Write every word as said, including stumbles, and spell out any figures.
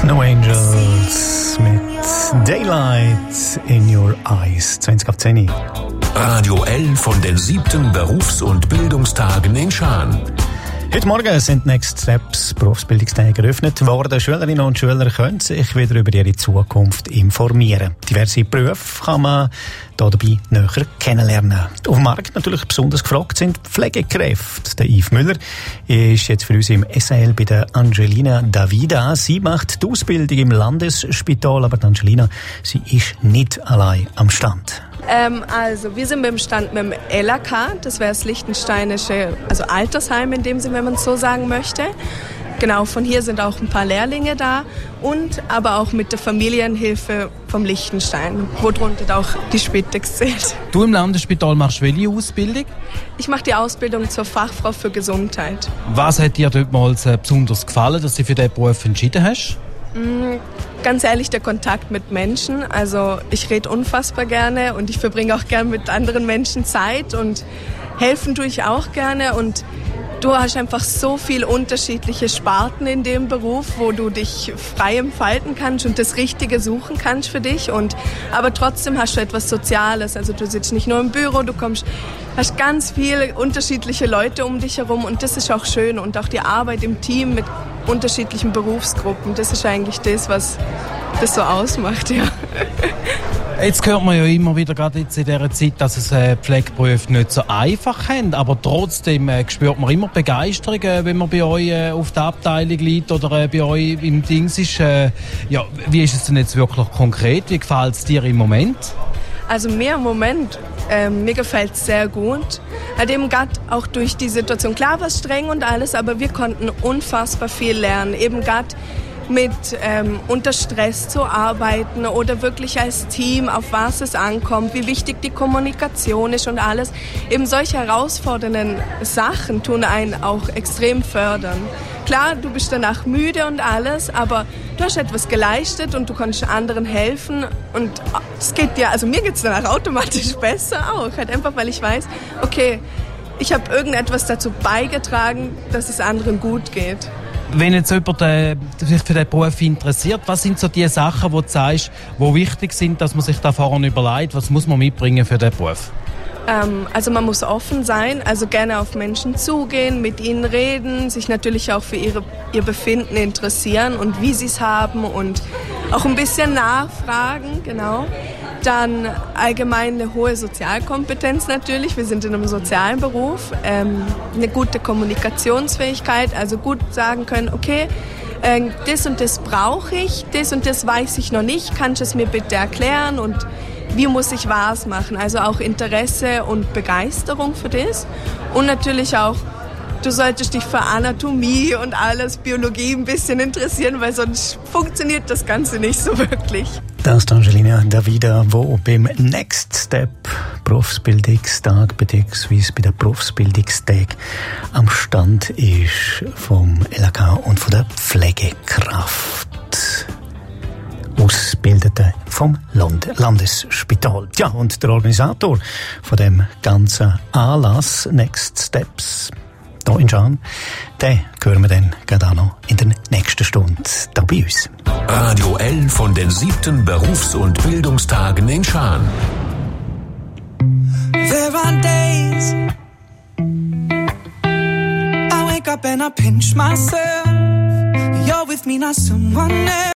Snow Angels mit Daylight in Your Eyes. zwanzig ab zehn. Radio L von den siebten Berufs- und Bildungstagen in Schaan. Heute Morgen sind Next Steps Berufsbildungstage eröffnet worden. Schülerinnen und Schüler können sich wieder über ihre Zukunft informieren. Diverse Berufe kann man hier dabei näher kennenlernen. Auf dem Markt natürlich besonders gefragt sind Pflegekräfte. Der Yves Müller ist jetzt für uns im S A L bei der Angelina Davida. Sie macht die Ausbildung im Landesspital, aber die Angelina, sie ist nicht allein am Stand. Ähm, also, wir sind beim Stand mit dem L A K, das wäre das liechtensteinische, also Altersheim in dem Sinne, wenn man es so sagen möchte. Genau, von hier sind auch ein paar Lehrlinge da und aber auch mit der Familienhilfe vom Liechtenstein, wo drunter auch die Spitex zählt. Du im Landesspital machst welche Ausbildung? Ich mache die Ausbildung zur Fachfrau für Gesundheit. Was hat dir dort mal besonders gefallen, dass du für diesen Beruf entschieden hast? Mm, ganz ehrlich, der Kontakt mit Menschen. Also ich rede unfassbar gerne und ich verbringe auch gerne mit anderen Menschen Zeit und helfen tue ich auch gerne und du hast einfach so viele unterschiedliche Sparten in dem Beruf, wo du dich frei entfalten kannst und das Richtige suchen kannst für dich. Und, aber trotzdem hast du etwas Soziales. Also du sitzt nicht nur im Büro, du kommst, hast ganz viele unterschiedliche Leute um dich herum und das ist auch schön. Und auch die Arbeit im Team mit unterschiedlichen Berufsgruppen, das ist eigentlich das, was das so ausmacht, ja. Jetzt hört man ja immer wieder, gerade jetzt in dieser Zeit, dass es äh, Pflegeberufe nicht so einfach haben, aber trotzdem äh, spürt man immer Begeisterung, äh, wenn man bei euch äh, auf der Abteilung liegt oder äh, bei euch im Dings ist. Äh, ja, wie ist es denn jetzt wirklich konkret? Wie gefällt es dir im Moment? Also mir im Moment, äh, mir gefällt es sehr gut. Halt eben gerade auch durch die Situation. Klar war es streng und alles, aber wir konnten unfassbar viel lernen. Eben gerade mit ähm, unter Stress zu arbeiten oder wirklich als Team, auf was es ankommt, wie wichtig die Kommunikation ist und alles. Eben solche herausfordernden Sachen tun einen auch extrem fördern. Klar, du bist danach müde und alles, aber du hast etwas geleistet und du kannst anderen helfen und es geht dir, also mir geht es danach automatisch besser auch, halt einfach, weil ich weiß, okay, ich habe irgendetwas dazu beigetragen, dass es anderen gut geht. Wenn jetzt jemand äh, sich für diesen Beruf interessiert, was sind so die Sachen, die du sagst, die wichtig sind, dass man sich da vorne überlegt, was muss man mitbringen für diesen Beruf? Ähm, also man muss offen sein, also gerne auf Menschen zugehen, mit ihnen reden, sich natürlich auch für ihre, ihr Befinden interessieren und wie sie es haben und auch ein bisschen nachfragen, genau. Dann allgemein eine hohe Sozialkompetenz natürlich. Wir sind in einem sozialen Beruf. Ähm, eine gute Kommunikationsfähigkeit, also gut sagen können, okay, äh, das und das brauche ich, das und das weiß ich noch nicht, kannst du es mir bitte erklären und wie muss ich was machen? Also auch Interesse und Begeisterung für das. Und natürlich auch, du solltest dich für Anatomie und alles, Biologie ein bisschen interessieren, weil sonst funktioniert das Ganze nicht so wirklich. Das ist Angelina Davida, die beim Next Step Berufsbildungstag bzw. bei der Berufsbildungstag am Stand ist vom L A K und von der Pflegekraft. Ausgebildete vom Land- Landesspital. Ja, und der Organisator von dem ganzen Anlass Next Steps hier in Schaan, den hören wir dann gerade auch noch in der nächsten Stunde hier bei uns. Radio L von den siebten Berufs- und Bildungstagen in Schaan. There are days I wake up and I pinch myself. You're with me, not someone else.